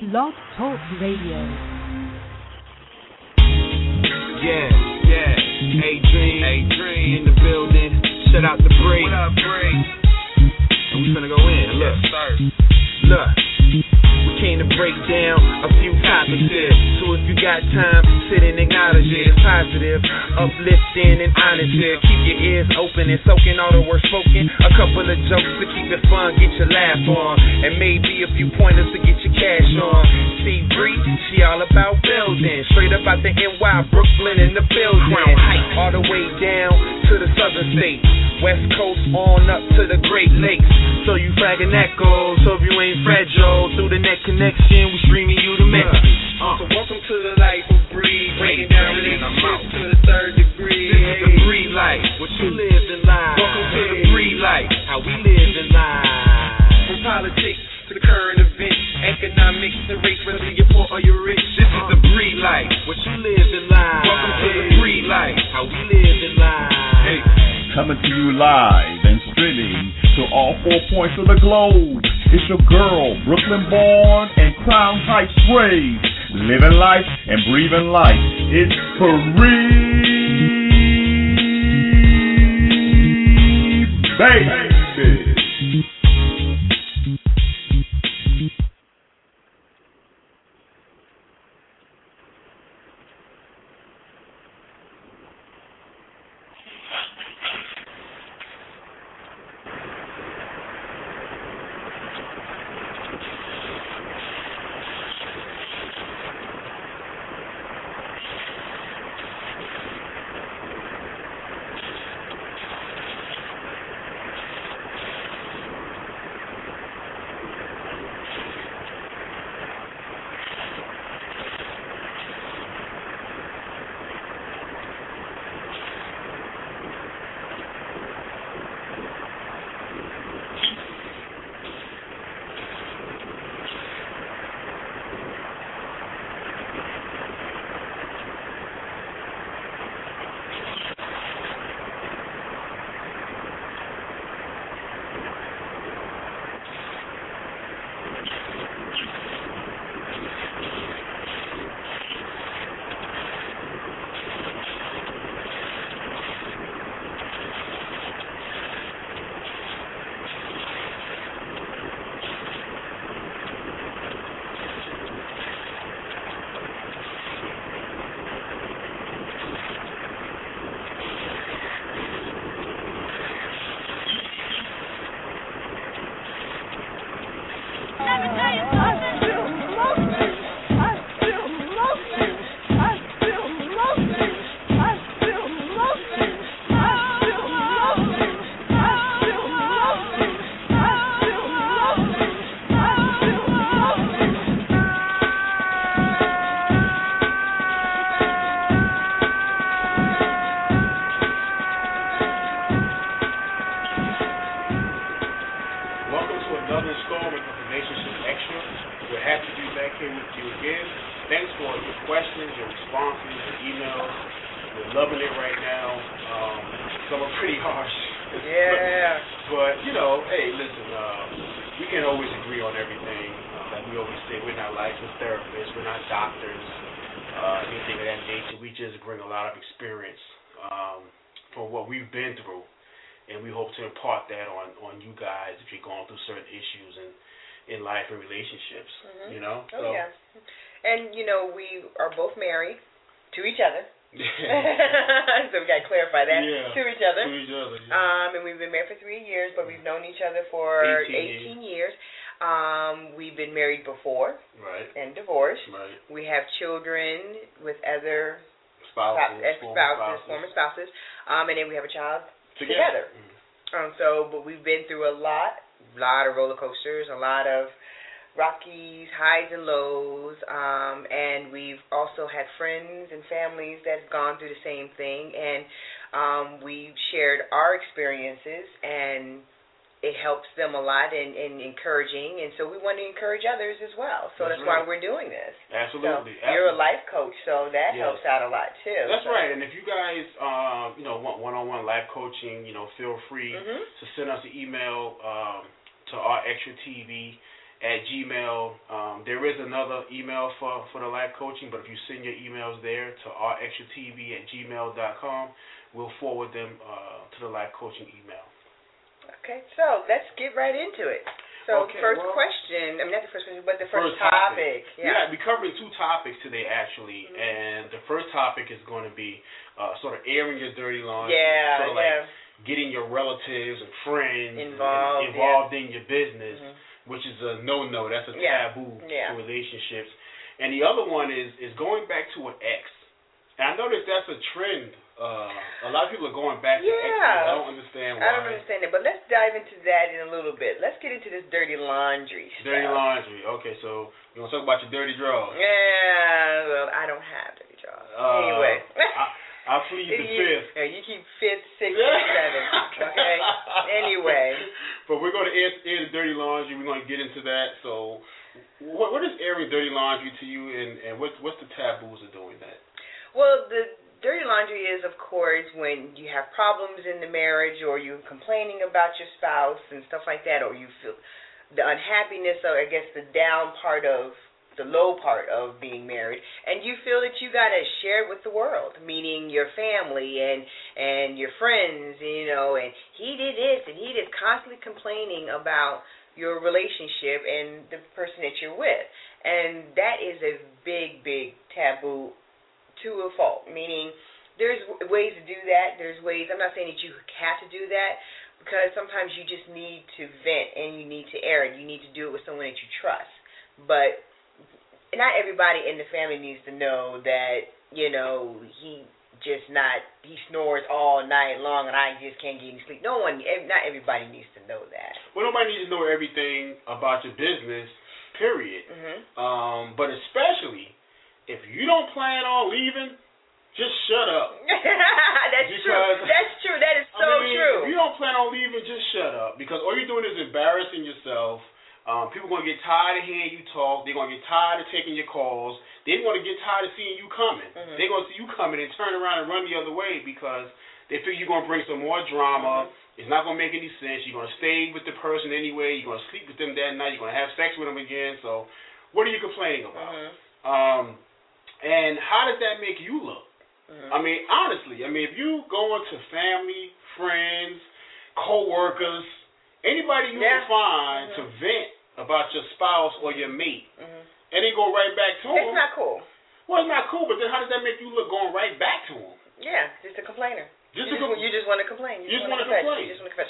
Blog Talk Radio. Yeah. A-Dream in the building. Shout out to Bree. What up, Bree? And we finna go in. Look. Yes, sir. Look. We came to break down a few topics here. So if you got time, sit and acknowledge it. It's positive, uplifting, and honest here. Keep your ears open and soaking all the words spoken. A couple of jokes to keep it fun, get your laugh on. And maybe a few pointers to get your cash on. See Bree, she all about building. Straight up out the NY, Brooklyn in the building. All the way down to the southern states. West Coast on up to the Great Lakes. So you flagging echoes, hope you ain't fragile. Through the net connection, we streaming you the message. So welcome to the life of Bree, breaking down relationships to the third degree. This is the Bree life, what you live in life. Welcome to the Bree life, how we live in life. From politics to the current events, economics and race, whether you're poor or you're rich. This is the Bree life, what you live in life. Welcome to the Bree life, how we live in life. Hey. Coming to you live and streaming to all 4 points of the globe. It's your girl, Brooklyn born and Crown Heights raised. Living life and breathing life. It's free, baby. We've been married before, right, and divorced. Right. We have children with other former spouses, and then we have a child together. But we've been through a lot of roller coasters, a lot of rockies, highs and lows, and we've also had friends and families that have gone through the same thing, and we've shared our experiences, and it helps them a lot in encouraging, and so we want to encourage others as well. So that's why we're doing this. Absolutely. So you're a life coach, so that helps out a lot too. That's right. And if you guys, want one-on-one life coaching, feel free to send us an email to our extra TV @gmail. There is another email for the life coaching, but if you send your emails there to rextratv@gmail.com, we'll forward them to the life coaching email. Okay, so let's get right into it. So question, I mean not the first question, but the first topic. Yeah, we're covering 2 topics today actually, and the first topic is going to be sort of airing your dirty laundry, sort of like getting your relatives and friends involved in your business, which is a no-no. That's a taboo to relationships. And the other one is going back to an ex. And I noticed that's a trend. A lot of people are going back to exes. I don't understand why. I don't understand it, but let's dive into that in a little bit. Let's get into this dirty laundry stuff. Dirty laundry. Okay, so you want to talk about your dirty drawers? Yeah, well, I don't have dirty drawers. Anyway. I'll plead the fifth. You keep 5th, 6th, 7th. Okay? Anyway. But we're going to air the dirty laundry. We're going to get into that. So what is airing dirty laundry to you, and what's the taboos of doing that? Well, the dirty laundry is, of course, when you have problems in the marriage or you're complaining about your spouse and stuff like that, or you feel the unhappiness, or I guess the down part of, the low part of being married, and you feel that you got to share it with the world, meaning your family and your friends, you know, and he did this and he is constantly complaining about your relationship and the person that you're with. And that is a big, big taboo to a fault, meaning there's ways to do that. There's ways, I'm not saying that you have to do that, because sometimes you just need to vent and you need to air it. You need to do it with someone that you trust. But not everybody in the family needs to know that, you know, he snores all night long and I just can't get any sleep. Not everybody needs to know that. Well, nobody needs to know everything about your business, period. But especially if you don't plan on leaving, just shut up. That's true. That's true. That is so true. If you don't plan on leaving, just shut up, because all you're doing is embarrassing yourself. People are going to get tired of hearing you talk. They're going to get tired of taking your calls. They're going to get tired of seeing you coming. They're going to see you coming and turn around and run the other way, because they figure you're going to bring some more drama. It's not going to make any sense. You're going to stay with the person anyway. You're going to sleep with them that night. You're going to have sex with them again. So what are you complaining about? And how does that make you look? I mean, honestly, if you go into family, friends, co-workers, anybody you can find to vent about your spouse or your mate, and then go right back to them. It's not cool. Well, it's not cool, but then how does that make you look going right back to them? Yeah, just a complainer. You just want to complain. You just want to complain.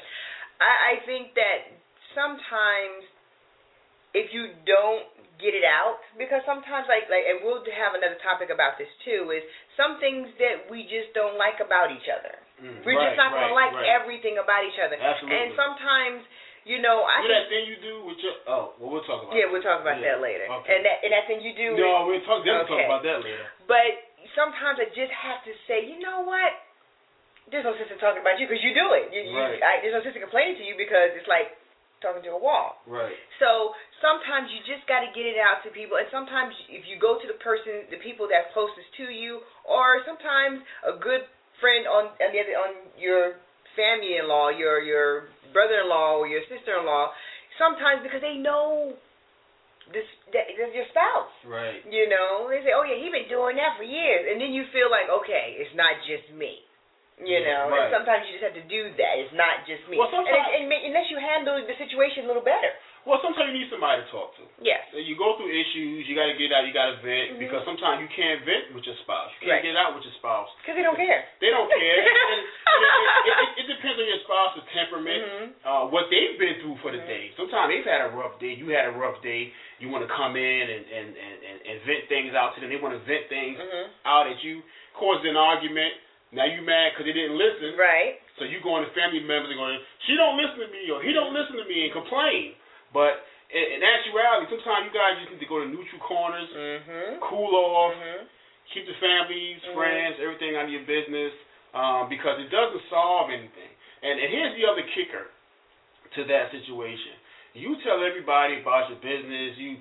I think that sometimes if you don't get it out, because sometimes and we'll have another topic about this too, is some things that we just don't like about each other. We're just not going to like everything about each other. Absolutely. And sometimes, you know, that thing you do with your we'll talk about. Yeah, we'll talk about that later. Okay. And that thing you do. No, we'll talk about that later. But sometimes I just have to say, you know what? There's no sense in talking about you because you do it. There's no sense in complaining to you because it's like talking to a wall. Right. So sometimes you just got to get it out to people, and sometimes if you go to the people that's closest to you, or sometimes a good friend on your family-in-law, your brother-in-law or your sister-in-law, sometimes because they know that's your spouse. Right. You know, they say, oh yeah, he's been doing that for years, and then you feel like, okay, it's not just me. You know, and sometimes you just have to do that. It's not just me. Well, and unless you handle the situation a little better. Well, sometimes you need somebody to talk to. Yes. You go through issues, you got to get out, you got to vent, because sometimes you can't vent with your spouse. You can't get out with your spouse. Because they don't care. They don't care. It depends on your spouse's temperament, what they've been through for the day. Sometimes they've had a rough day. You had a rough day. You want to come in and vent things out to them. They want to vent things out at you, cause an argument. Now you mad because they didn't listen. Right. So you going to family members and going, she don't listen to me, or he don't listen to me, and complain. But in actuality, sometimes you guys just need to go to neutral corners, cool off, keep the families, friends, everything out of your business, because it doesn't solve anything. And here's the other kicker to that situation. You tell everybody about your business. You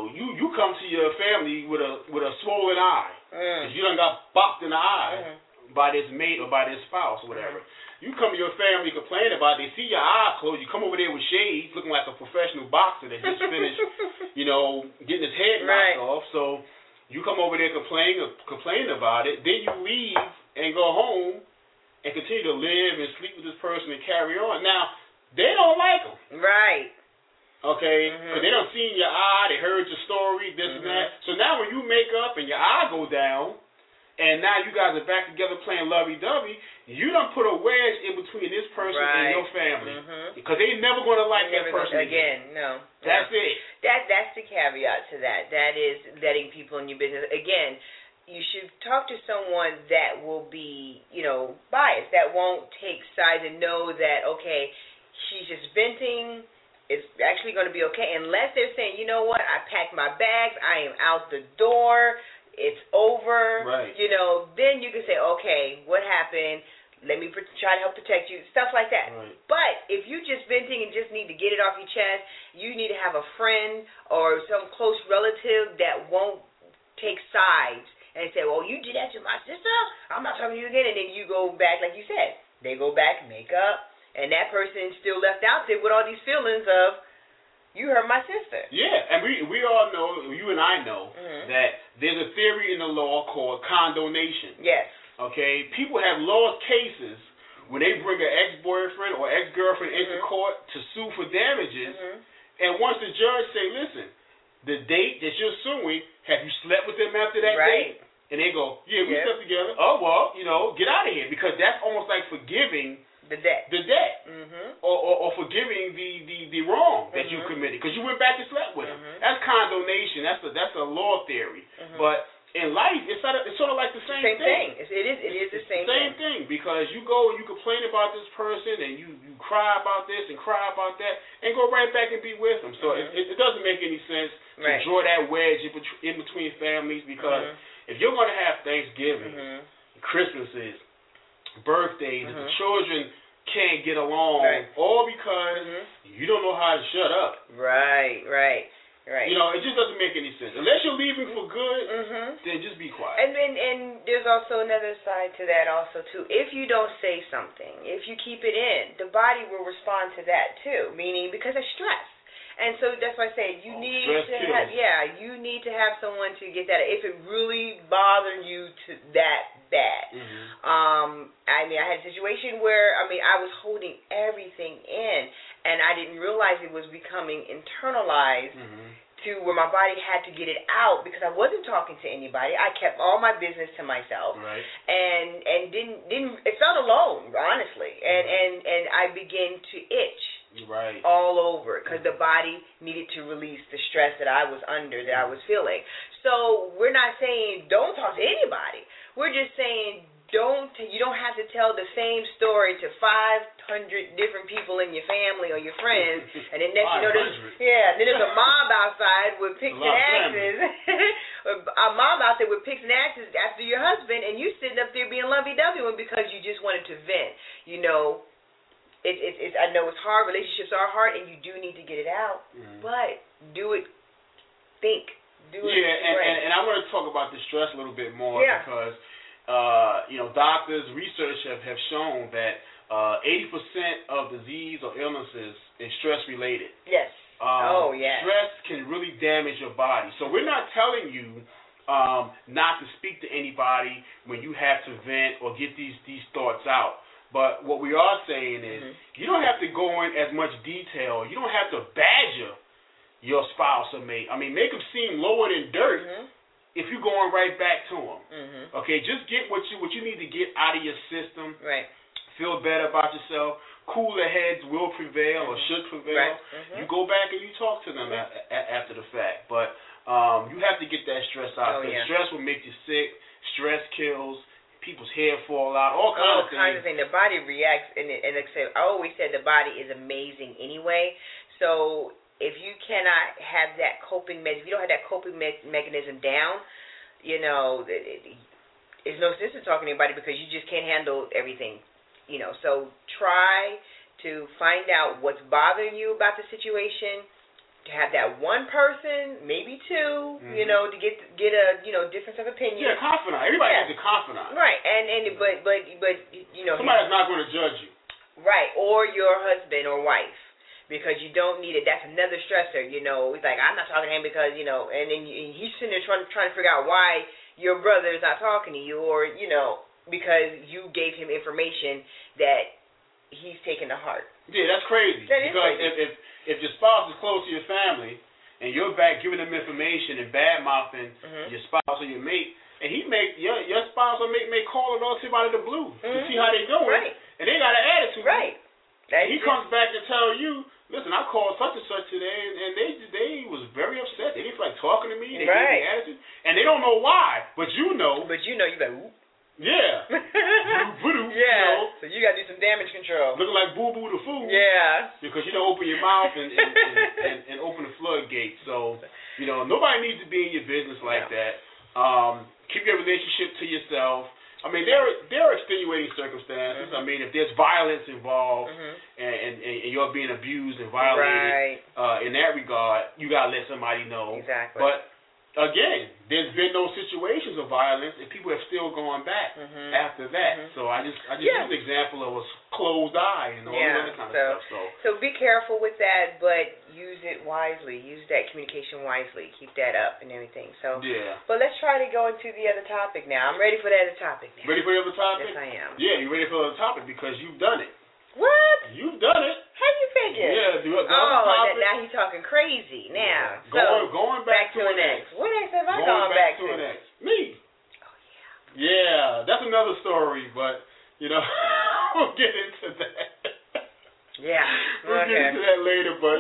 come to your family with a swollen eye, because you done got bopped in the eye by this mate or by this spouse or whatever. You come to your family complain about it, they see your eyes closed, you come over there with shades looking like a professional boxer that just finished, getting his head knocked off. So you come over there complaining about it, then you leave and go home and continue to live and sleep with this person and carry on. Now, they don't like them. Right. Okay? Because they done seen your eye, they heard your story, this and that. So now when you make up and your eye go down, and now you guys are back together playing lovey-dovey, you done put a wedge in between this person and your family. Because they never going to like that person again. No. That's it. That's the caveat to that. That is letting people in your business. Again, you should talk to someone that will be, biased, that won't take sides and know that, okay, she's just venting, it's actually going to be okay. Unless they're saying, you know what, I packed my bags, I am out the door, it's over, right. Then you can say, okay, what happened? Let me try to help protect you, stuff like that. Right. But if you just venting and just need to get it off your chest, you need to have a friend or some close relative that won't take sides and say, well, you did that to my sister, I'm not talking to you again. And then you go back, like you said, they go back, make up, and that person is still left out there with all these feelings of, you hurt my sister. Yeah, and we all know, you and I know, that there's a theory in the law called condonation. Yes. Okay? People have lost cases when they bring an ex-boyfriend or ex-girlfriend into court to sue for damages, and once the judge say, listen, the date that you're suing, have you slept with them after that date? And they go, yeah, we slept together. Oh, well, get out of here, because that's almost like forgiving the debt. Or forgiving the wrong that you committed because you went back and slept with him. That's condonation. That's a law theory. But in life, it's sort of like the same thing. It is the same thing because you go and you complain about this person and you cry about this and cry about that and go right back and be with them. So it doesn't make any sense to draw that wedge in between families because if you're going to have Thanksgiving, Christmases, birthdays, if the children can't get along, all because you don't know how to shut up. Right. It just doesn't make any sense. Unless you're leaving for good, then just be quiet. And there's also another side to that also, too. If you don't say something, if you keep it in, the body will respond to that, too, meaning because of stress. And so that's why I say you need to have someone to get that. If it really bothered you to that bad. I had a situation where I was holding everything in, and I didn't realize it was becoming internalized to where my body had to get it out because I wasn't talking to anybody. I kept all my business to myself, and didn't. It felt alone, honestly, and I began to itch. All over because the body needed to release the stress that I was under, that I was feeling. So we're not saying don't talk to anybody. We're just saying you don't have to tell the same story to 500 different people in your family or your friends, and then next then there's a mob outside with picks and axes. A mob out there with picks and axes after your husband, and you sitting up there being lovey-dovey because you just wanted to vent. I know it's hard. Relationships are hard, and you do need to get it out. But do it. Think. Do it. And I want to talk about the stress a little bit more because doctors, research have shown that 80% of disease or illnesses is stress related. Yes. Stress can really damage your body. So we're not telling you not to speak to anybody when you have to vent or get these thoughts out. But what we are saying is you don't have to go in as much detail. You don't have to badger your spouse or mate. Make them seem lower than dirt if you're going right back to them. Okay, just get what you need to get out of your system. Feel better about yourself. Cooler heads will prevail or should prevail. You go back and you talk to them after the fact. But you have to get that stress out. Stress will make you sick. Stress kills. People's hair fall out, all kinds of things. The body reacts, and I always said the body is amazing anyway. So if you cannot have that coping mechanism, if you don't have that coping mechanism down, there's no sense in talking to anybody because you just can't handle everything. So try to find out what's bothering you about the situation. have that one person, maybe two, you know, to get a difference of opinion. Yeah, confidant. Everybody has a confidant. Right, but you know, somebody's not going to judge you. Right, or your husband or wife, because you don't need it. That's another stressor. You know, he's like, I'm not talking to him because and then he's sitting there trying to figure out why your brother is not talking to you, or because you gave him information that he's taken to heart. Yeah, that's crazy. That is crazy. If your spouse is close to your family and you're back giving them information and bad mouthing your spouse or your mate, and your spouse or mate may call it all out of the blue to see how they doing, right. And they got an attitude. Right. He comes back and tell you, listen, I called such and such today, and they was very upset. They didn't feel like talking to me. They gave me attitude, and they don't know why, but you know. But you like, ooh. Yeah. Voodoo, yeah. So you got to do some damage control. Looking like Boo Boo the Fool. Yeah. Because you don't open your mouth and open the floodgates. So, nobody needs to be in your business like that. Keep your relationship to yourself. I mean, there are extenuating circumstances. I mean, if there's violence involved and you're being abused and violated in that regard, you got to let somebody know. Exactly. But again, there's been no situations of violence, and people have still gone back after that. So I just use an example of a closed eye and all that other kind of stuff. So be careful with that, but use it wisely. Use that communication wisely. Keep that up and everything. So But let's try to go into the other topic now. I'm ready for the other topic now. Ready for the other topic? Yes, I am. Yeah, you're ready for the other topic because you've done it. What? You've done it. How you figure? Yeah, now he's talking crazy now. Yeah. Going back to an ex. What ex have I gone back to? An ex. Me. Oh, yeah. Yeah, that's another story, but, we'll get into that. Yeah. We'll get into that later, but,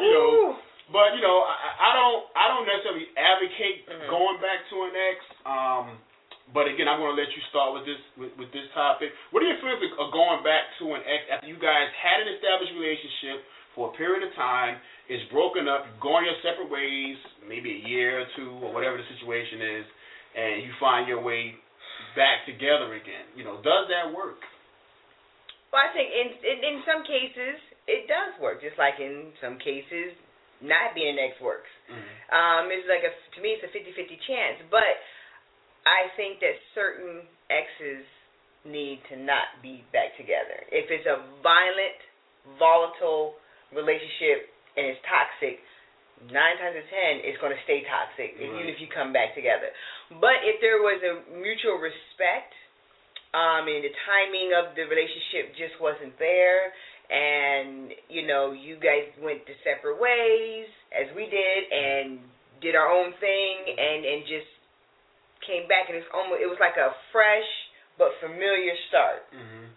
I don't necessarily advocate going back to an ex. But again, I'm going to let you start with this topic. What are your feelings of going back to an ex after you guys had an established relationship for a period of time, it's broken up, you're going your separate ways, maybe a year or two or whatever the situation is, and you find your way back together again? Does that work? Well, I think in some cases it does work, just like in some cases not being an ex works. It's like to me it's a 50-50 chance, but I think that certain exes need to not be back together. If it's a violent, volatile relationship and it's toxic, 9 times out of 10 it's going to stay toxic, even if you come back together. But if there was a mutual respect, and the timing of the relationship just wasn't there, and you guys went to separate ways as we did and did our own thing and just came back, and it was like a fresh but familiar start.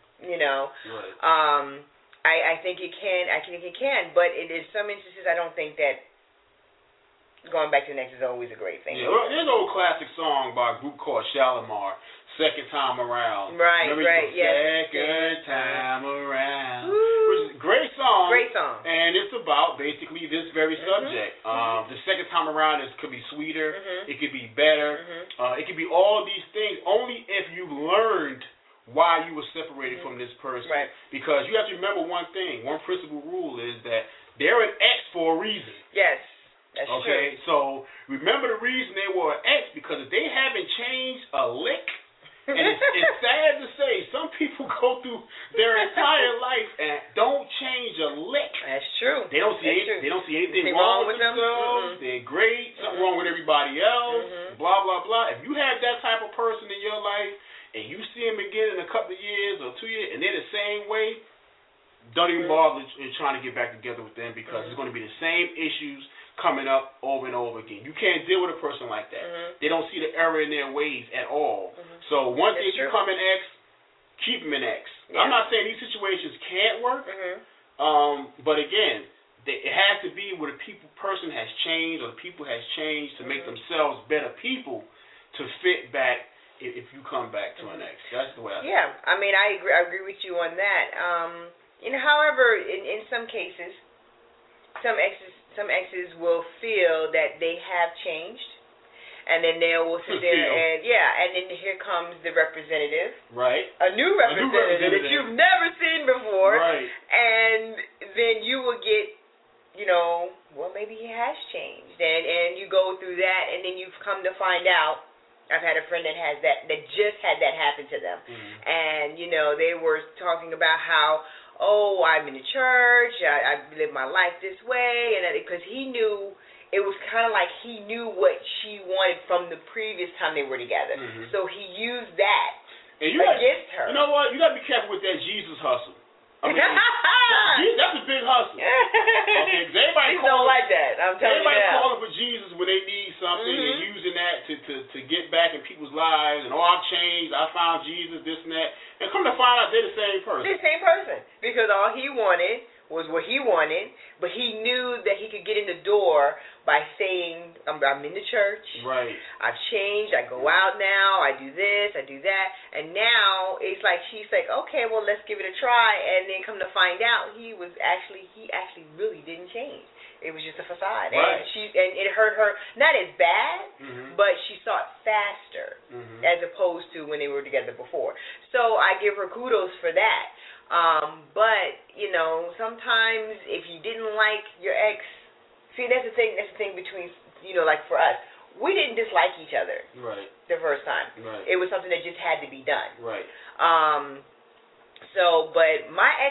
I think it can, but in some instances I don't think that going back to the next is always a great thing. Yeah, there's an old classic song by a group called Shalimar, Second Time Around. Right, yes. Second Time Around. Which is a great song. Great song. And it's about basically this very subject. The second time around could be sweeter. It could be better. It could be all these things only if you learned why you were separated from this person. Right. Because you have to remember one thing. One principal rule is that they're an ex for a reason. Yes. That's true. So remember the reason they were an ex, because if they haven't changed a lick, and it's sad to say, some people go through their entire life and don't change a lick. That's true. They don't see anything wrong with themselves. They're great. Something wrong with everybody else. Blah blah blah. If you have that type of person in your life and you see them again in a couple of years or 2 years and they're the same way, don't even bother in trying to get back together with them, because it's going to be the same issues coming up over and over again. You can't deal with a person like that. They don't see the error in their ways at all. So once they become an ex, keep them an ex. Yeah. I'm not saying these situations can't work, but again, it has to be where the person has changed, or the people has changed to make themselves better people to fit back if you come back to an ex. That's the way I see it. I mean, I agree with you on that. However, in some cases, some exes will feel that they have changed, and then they will sit there and then here comes the representative, right? A new representative that you've never seen before, right? And then you will get well, maybe he has changed. And you go through that, and then you've come to find out. I've had a friend that just had that happen to them. And, they were talking about how, I'm in the church, I live my life this way, and because he knew, it was kind of like he knew what she wanted from the previous time they were together. So he used that against her. You know what? You got to be careful with that Jesus hustle. I mean, that's a big hustle. Okay, because everybody don't like that. I'm telling you now. Everybody calling for Jesus when they need something and using that to get back in people's lives and I've changed, I found Jesus, this and that. And come to find out they're the same person. They're the same person. Because all he wanted was what he wanted, but he knew that he could get in the door by saying, I'm in the church. Right. I've changed. I go out now. I do this. I do that. And now it's like she's like, okay, well, let's give it a try. And then come to find out, he actually really didn't change. It was just a facade. Right. And it hurt her, not as bad, but she saw it faster as opposed to when they were together before. So I give her kudos for that. But, sometimes if you didn't like your ex, see, that's the thing between, like for us, we didn't dislike each other the first time. Right. It was something that just had to be done. Right. But my ex,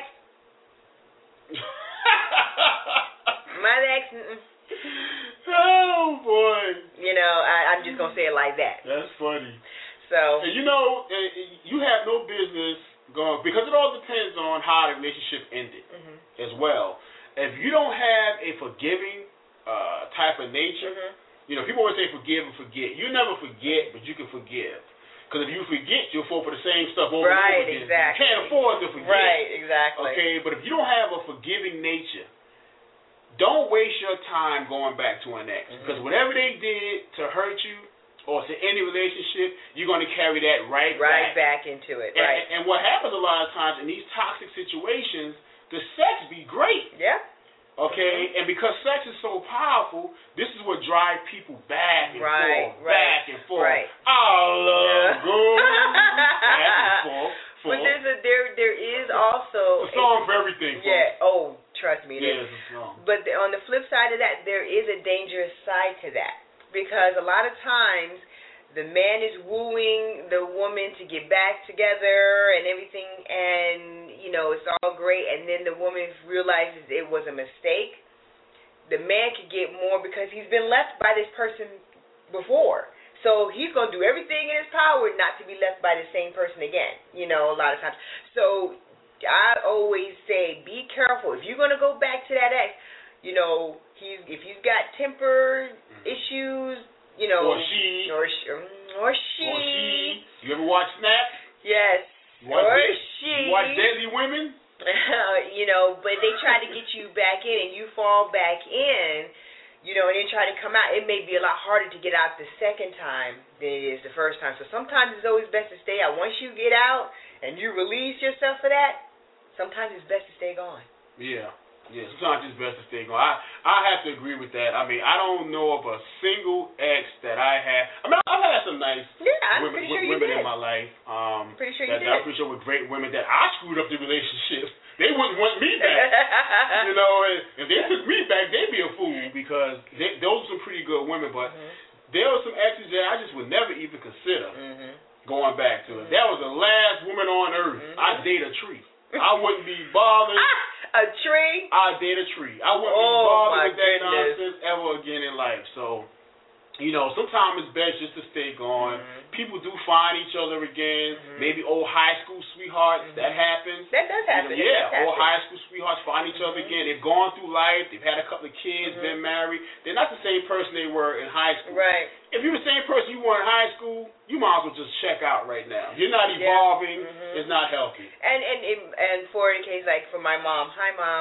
oh, boy. I'm just going to say it like that. That's funny. So. And you have no business going, because it all depends on how the relationship ended as well. If you don't have a forgiving type of nature, people always say forgive and forget. You never forget, but you can forgive. Because if you forget, you'll fall for the same stuff over and over again. Exactly. You can't afford to forget. Right, exactly. Okay, but if you don't have a forgiving nature, don't waste your time going back to an ex. Because whatever they did to hurt you or to any relationship, you're going to carry that right back into it. And what happens a lot of times in these toxic situations, the sex be great. Yeah. Okay, and because sex is so powerful, this is what drives people back and forth, back and forth. Right. I love going back and forth. But there is also a song for everything. Folks. Yeah. Oh, trust me. Yeah, it's a song. But on the flip side of that, there is a dangerous side to that, because a lot of times the man is wooing the woman to get back together and everything, and it's all great, and then the woman realizes it was a mistake. The man could get more because he's been left by this person before. So he's going to do everything in his power not to be left by the same person again, a lot of times. So I always say, be careful. If you're going to go back to that ex, if he's got temper issues, or she. You ever watch Snap? Yes. You watch Deadly Women? But they try to get you back in, and you fall back in, and then try to come out. It may be a lot harder to get out the second time than it is the first time. So sometimes it's always best to stay out. Once you get out and you release yourself for that, sometimes it's best to stay gone. Yeah. Yeah, sometimes it's best to stay gone. I have to agree with that. I mean, I don't know of a single ex that I have. I mean, I've had some nice women in my life. Pretty sure you did. I'm pretty sure with great women that I screwed up the relationships. They wouldn't want me back. And if they took me back, they'd be a fool, because those are some pretty good women. But there were some exes that I just would never even consider going back to. If that was the last woman on earth, I'd date a tree. I wouldn't be bothered. A tree? I'd date a tree. I wouldn't be bothered with that nonsense ever again in life. So, sometimes it's best just to stay gone. People do find each other again. Maybe old high school sweethearts. That happens. That does happen. Old high school sweethearts find each other again. They've gone through life. They've had a couple of kids, been married. They're not the same person they were in high school. Right. If you're the same person you were in high school, you might as well just check out right now. You're not evolving. It's not healthy. And for the case, like for my mom, hi Mom,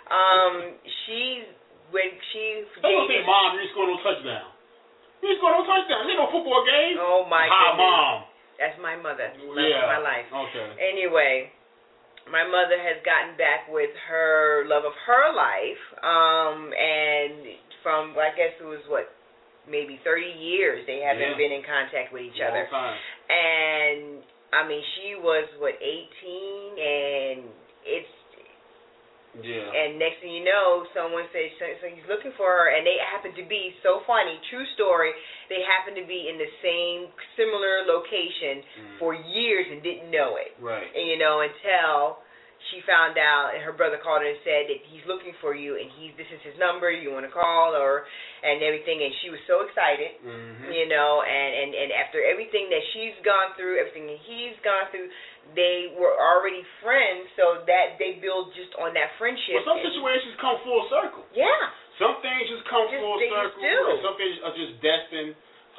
when she don't say Mom, you scored no touchdown. You scored no touchdown. Ain't no football game. Oh my goodness. Hi Mom. That's my mother. That's my life. Okay. Anyway, my mother has gotten back with her love of her life, and from I guess it was maybe 30 years they haven't been in contact with each other. Time. And I mean, she was 18, and Yeah. And next thing you know, someone says, so he's looking for her, and they happen to be, so funny, true story, they happen to be in the same similar location for years and didn't know it. Right. And, until she found out, and her brother called her and said that he's looking for you, and this is his number, you want to call, and everything, and she was so excited, and after everything that she's gone through, everything that he's gone through, they were already friends, so that they build just on that friendship. Well, some situations come full circle. Yeah. Some things just come full circle, and some things are just destined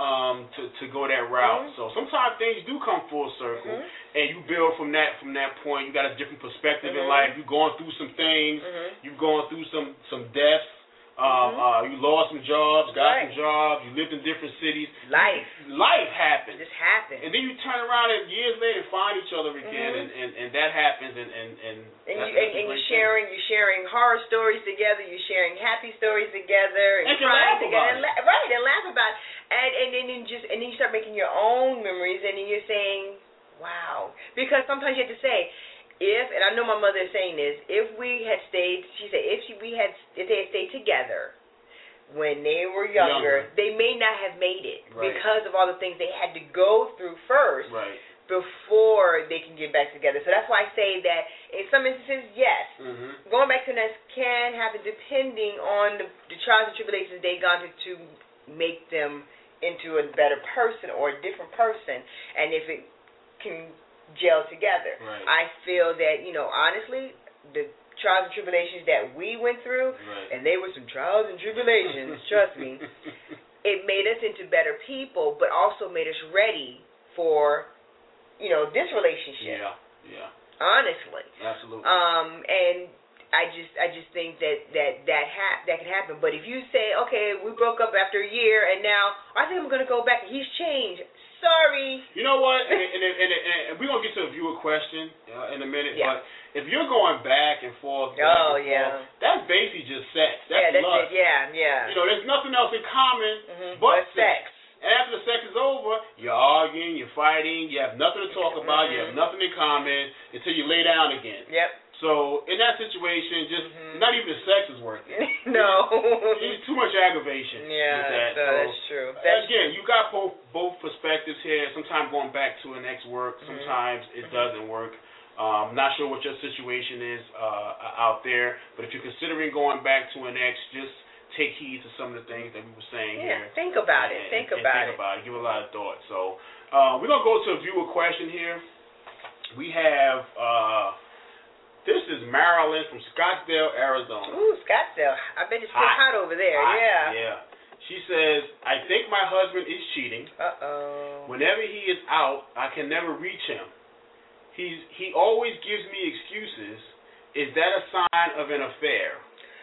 to go that route. So sometimes things do come full circle, and you build from that point. You got a different perspective in life. You're going through some things. You're going through some deaths. You lost some jobs, got some jobs. You lived in different cities. Life happens. Just happens. And then you turn around and years later find each other again, and that happens. And you're sharing horror stories together. You're sharing happy stories together, and crying together, and laugh about it. And then you start making your own memories, and then you're saying, wow, because sometimes you have to say, and I know my mother is saying this, if we had stayed, she said, if they had stayed together when they were younger, they may not have made it because of all the things they had to go through first before they can get back together. So that's why I say that in some instances, yes, going back to that can happen depending on the trials and tribulations they've gone through to make them into a better person or a different person, and if it can gel together. I feel that, honestly, the trials and tribulations that we went through, and they were some trials and tribulations, trust me, it made us into better people, but also made us ready for, this relationship. Yeah. Honestly. Absolutely. And I just think that can happen. But if you say, okay, we broke up after a year, and now I think I'm going to go back, he's changed. Sorry. You know what? And we're going to get to a viewer question in a minute, but if you're going back and forth, that's basically just sex. That's lust. Yeah. There's nothing else in common but sex. And after the sex is over, you're arguing, you're fighting, you have nothing to talk about, you have nothing in common until you lay down again. Yep. So in that situation, just not even the sex is worth it. No. It's too much aggravation. Yeah, with that. That's true. Again, you got both perspectives here. Sometimes going back to an ex work, sometimes it doesn't work. Not sure what your situation is out there, but if you're considering going back to an ex, just take heed to some of the things that we were saying here. Think about it. Think about it. Give it a lot of thought. So we're going to go to a viewer question here. We have... this is Marilyn from Scottsdale, Arizona. Ooh, Scottsdale. I bet it's still hot over there. Yeah. She says, I think my husband is cheating. Whenever he is out, I can never reach him. He always gives me excuses. Is that a sign of an affair?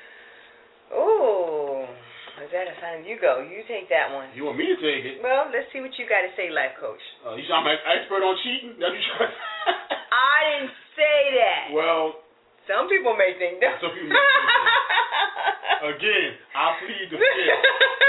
Ooh. Is that a sign? You go. You take that one. You want me to take it? Well, let's see what you got to say, life coach. You sound like an expert on cheating? I didn't say that. Well, some people may think that. Some people may think that. Again, I plead the fifth.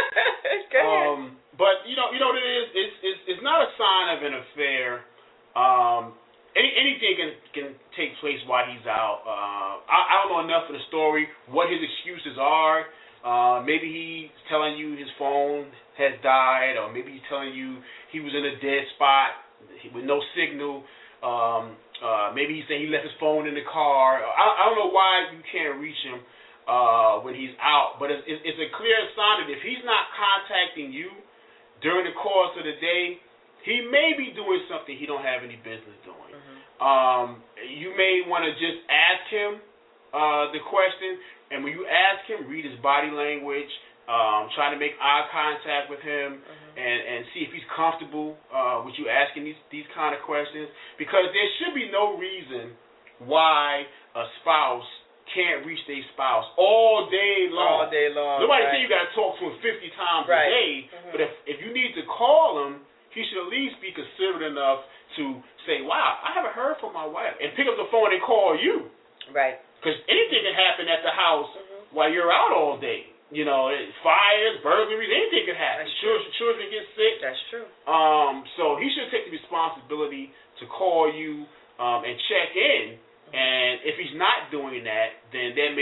But you know what it is? It's not a sign of an affair. Anything can take place while he's out. I don't know enough of the story, what his excuses are. Maybe he's telling you his phone has died, or maybe he's telling you he was in a dead spot with no signal. Maybe he's saying he left his phone in the car. I don't know why you can't reach him when he's out, but it's a clear sign that if he's not contacting you during the course of the day, he may be doing something he don't have any business doing. You may want to just ask him the question, and when you ask him, read his body language, try to make eye contact with him, and see if he's comfortable with you asking these kind of questions, because there should be no reason why a spouse can't reach their spouse all day long. Nobody say you got to talk to him 50 times a day, but if you need to call him, he should at least be considerate enough to say, wow, I haven't heard from my wife, and pick up the phone and call you. Right. Because anything can happen at the house while you're out all day. You know, fires, burglaries, anything can happen. Children get sick. That's true. So he should take the responsibility to call you and check in. And if he's not doing that, then there may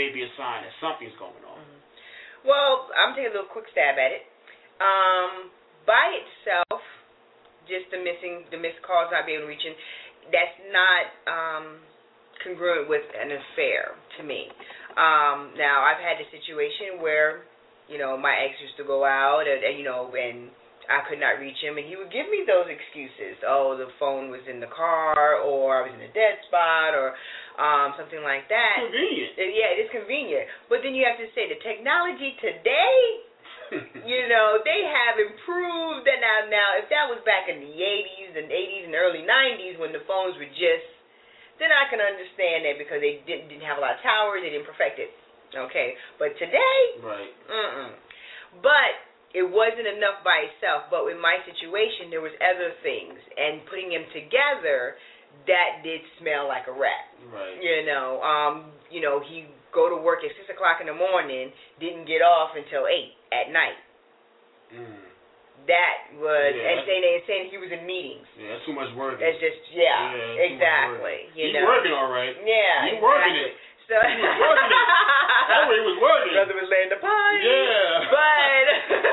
may be a sign that something's going on. Well, I'm taking a little quick stab at it. By itself, just the missed calls not being reaching, that's not congruent with an affair to me. Now, I've had a situation where, my ex used to go out and I could not reach him, and he would give me those excuses. Oh, the phone was in the car, or I was in a dead spot, or something like that. Convenient. Yeah, it is convenient. But then you have to say the technology today, they have improved. That now, if that was back in the 80s and early 90s when the phones were just, then I can understand that because they didn't have a lot of towers, they didn't perfect it. Okay, but today, right. But it wasn't enough by itself. But in my situation, there was other things, and putting them together, that did smell like a rat. Right. He go to work at 6 o'clock in the morning, didn't get off until 8 at night. That was, and saying he was in meetings. Yeah, that's too much work. That's just, exactly. He's working all right. Yeah, he's working it. So he was working it. That way he was working. Brother was laying the pipe. Yeah. But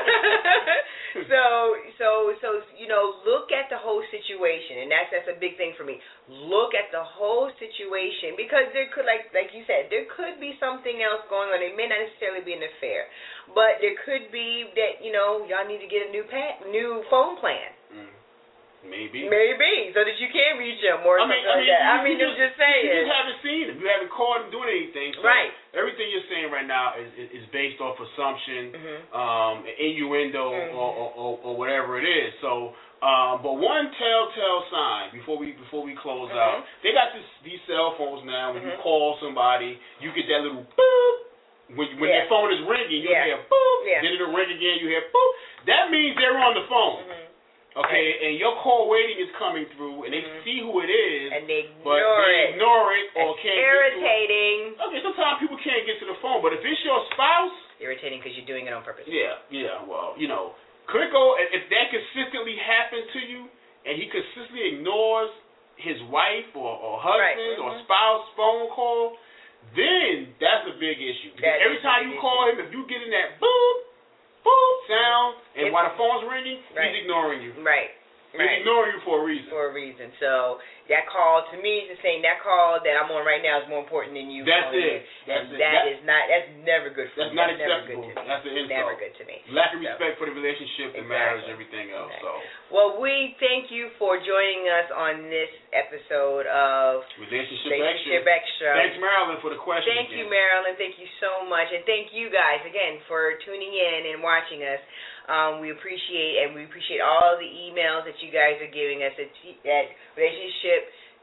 so look at the whole situation, and that's a big thing for me. Look at the whole situation, because there could, like you said, there could be something else going on. It may not necessarily be an affair, but there could be that y'all need to get a new phone plan. Maybe, so that you can reach him or something like that. I'm just saying. You just haven't seen him. You haven't called him doing anything. So right. Everything you're saying right now is based off assumption, innuendo, or whatever it is. So, but one telltale sign before we close out, they got these cell phones now. When you call somebody, you get that little boop. When their phone is ringing, you hear boop. Then it'll ring again. You hear boop. That means they're on the phone. Okay, and your call waiting is coming through, and they see who it is, and they ignore it or it's can't irritating. get to it. Okay, sometimes people can't get to the phone, but if it's your spouse, irritating because you're doing it on purpose. Yeah. Well, critical. If that consistently happens to you, and he consistently ignores his wife or husband or spouse phone call, then that's a big issue. Because every time you call him, if you get in that boop sound, and while the phone's ringing, he's ignoring you. Right. He's ignoring you for a reason. So that call, to me, is saying that call that I'm on right now is more important than you. That's it. That's never good for me. That's not acceptable. That's an insult. Never good to me. Lack of respect for the relationship, the marriage, everything else. So. Well, we thank you for joining us on this episode of Relationship Extra. Thanks, Marilyn, for the question. Thank you, Marilyn. Thank you so much. And thank you guys, again, for tuning in and watching us. We appreciate all the emails that you guys are giving us at Relationship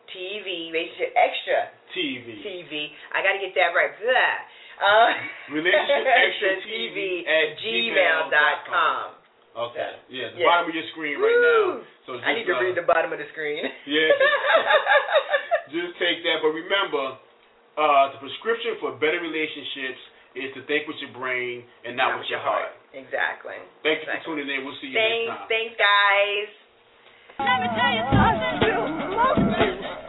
Extra TV. I got to get that right. Relationship Extra TV at gmail.com. Okay. Yeah, the bottom of your screen right now. So just, I need to read the bottom of the screen. Yeah. Just take that. But remember, the prescription for better relationships is to think with your brain and not with your heart. Exactly. Thank you for tuning in. We'll see you next time. Thanks, guys. Let me tell you something. You love me.